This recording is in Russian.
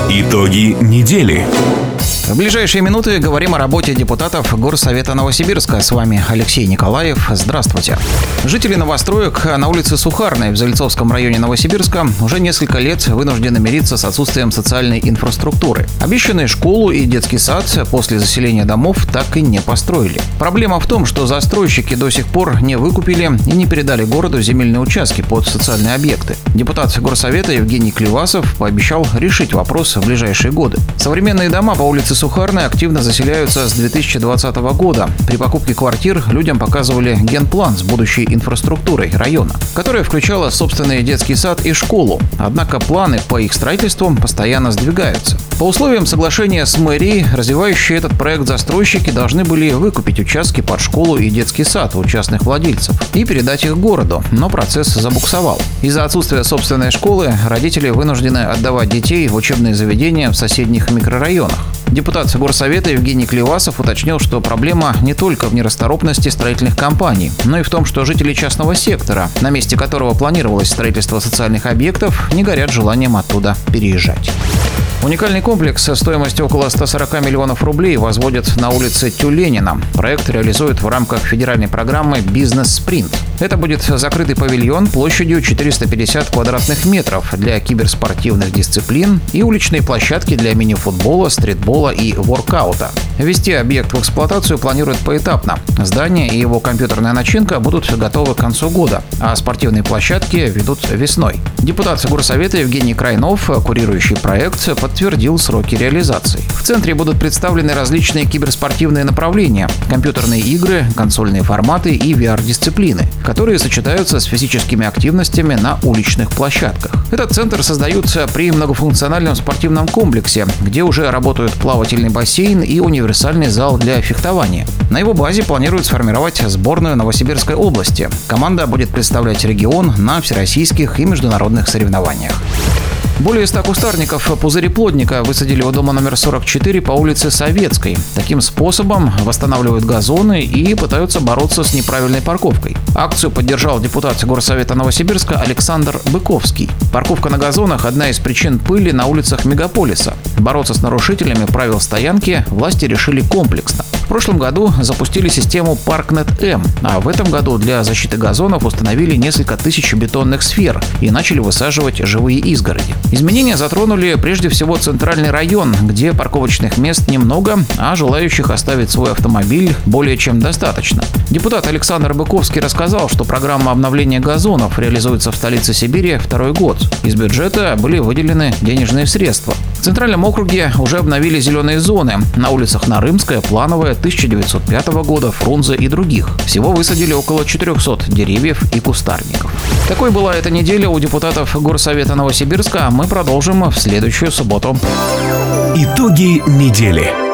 Итоги недели. В ближайшие минуты говорим о работе депутатов Горсовета Новосибирска. С вами Алексей Николаев. Здравствуйте. Жители новостроек на улице Сухарной в Зальцовском районе Новосибирска уже несколько лет вынуждены мириться с отсутствием социальной инфраструктуры. Обещанные школу и детский сад после заселения домов так и не построили. Проблема в том, что застройщики до сих пор не выкупили и не передали городу земельные участки под социальные объекты. Депутат Горсовета Евгений Клевасов пообещал решить вопрос в ближайшие годы. Современные дома по улице Сухарной активно заселяются с 2020 года. При покупке квартир людям показывали генплан с будущей инфраструктурой района, которая включала собственный детский сад и школу. Однако планы по их строительству постоянно сдвигаются. По условиям соглашения с мэрией, развивающие этот проект застройщики должны были выкупить участки под школу и детский сад у частных владельцев и передать их городу, но процесс забуксовал. Из-за отсутствия собственной школы родители вынуждены отдавать детей в учебные заведения в соседних микрорайонах. Депутат Горсовета Евгений Клевасов уточнил, что проблема не только в нерасторопности строительных компаний, но и в том, что жители частного сектора, на месте которого планировалось строительство социальных объектов, не горят желанием оттуда переезжать. Уникальный комплекс стоимостью около 140 миллионов рублей возводят на улице Тюленина. Проект реализуют в рамках федеральной программы «Бизнес-спринт». Это будет закрытый павильон площадью 450 квадратных метров для киберспортивных дисциплин и уличные площадки для мини-футбола, стритбола и воркаута. Ввести объект в эксплуатацию планируют поэтапно. Здание и его компьютерная начинка будут готовы к концу года, а спортивные площадки ведут весной. Депутат Горсовета Евгений Крайнов, курирующий проект, подтвердил сроки реализации. В центре будут представлены различные киберспортивные направления, компьютерные игры, консольные форматы и VR-дисциплины, которые сочетаются с физическими активностями на уличных площадках. Этот центр создается при многофункциональном спортивном комплексе, где уже работают плавательный бассейн и универсальный зал для фехтования. На его базе планируют сформировать сборную Новосибирской области. Команда будет представлять регион на всероссийских и международных соревнованиях. Более 100 кустарников пузыреплодника высадили у дома номер 44 по улице Советской. Таким способом восстанавливают газоны и пытаются бороться с неправильной парковкой. Акцию поддержал депутат Горсовета Новосибирска Александр Быковский. Парковка на газонах – одна из причин пыли на улицах мегаполиса. Бороться с нарушителями правил стоянки власти решили комплексно. В прошлом году запустили систему Паркнет-М, а в этом году для защиты газонов установили несколько тысяч бетонных сфер и начали высаживать живые изгороди. Изменения затронули прежде всего центральный район, где парковочных мест немного, а желающих оставить свой автомобиль более чем достаточно. Депутат Александр Быковский рассказал, что программа обновления газонов реализуется в столице Сибири второй год. Из бюджета были выделены денежные средства. В Центральном округе уже обновили зеленые зоны на улицах Нарымская, Плановая, 1905 года, Фрунзе и других. Всего высадили около 400 деревьев и кустарников. Такой была эта неделя у депутатов Горсовета Новосибирска. Мы продолжим в следующую субботу. Итоги недели.